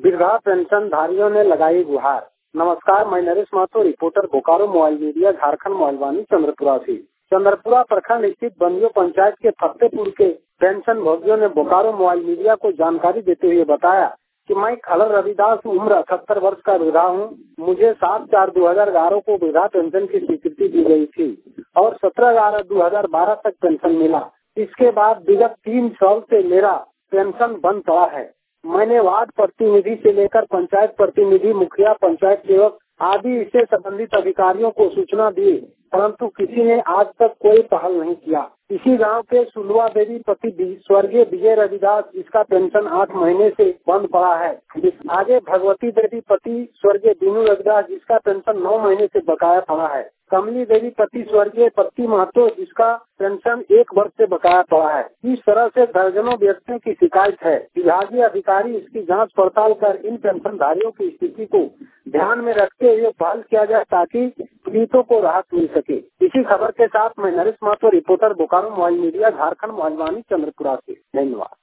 वृद्धा पेंशन धारियों ने लगाई गुहार। नमस्कार, मैं Naresh Mahato, reporter Bokaro mobile media, Jharkhand mobile Vani Chandrapura से। चंद्रपुरा प्रखंड स्थित बंदियों पंचायत के फतेहपुर के पेंशन भोगियों ने बोकारो मोबाइल मीडिया को जानकारी देते हुए बताया कि मैं खलर रविदास, उम्र 78 वर्ष का वृद्धा हूँ। मुझे 7/4/2011 को वृद्धा पेंशन की स्वीकृति दी गई थी और 17/11/2012 तक पेंशन मिला। इसके बाद विगत 3 साल से मेरा पेंशन बंद पड़ा है। मैंने वार्ड प्रतिनिधि से लेकर पंचायत प्रतिनिधि, मुखिया, पंचायत सेवक आदि इससे संबंधित अधिकारियों को सूचना दी, परंतु किसी ने आज तक कोई पहल नहीं किया। इसी गांव के सुलवा देवी पति स्वर्गीय विजय रविदास, इसका पेंशन 8 महीने से बंद पड़ा है। आगे भगवती देवी पति स्वर्गीय बीनू रविदास, जिसका पेंशन 9 महीने से बकाया पड़ा है। कमली देवी पति स्वर्गीय पति महतो, जिसका पेंशन 1 वर्ष से बकाया पड़ा है। इस तरह से दर्जनों व्यक्तियों की शिकायत है। विभागीय अधिकारी इसकी जांच पड़ताल कर इन पेंशनधारियों की स्थिति को ध्यान में रखते हुए पहल किया जाए ताकि पीड़ितों को राहत मिल सके। इसी खबर के साथ मैं Naresh Mahato, reporter Bokaro mobile media, Jharkhand mobile Vani Chandrapura से। धन्यवाद।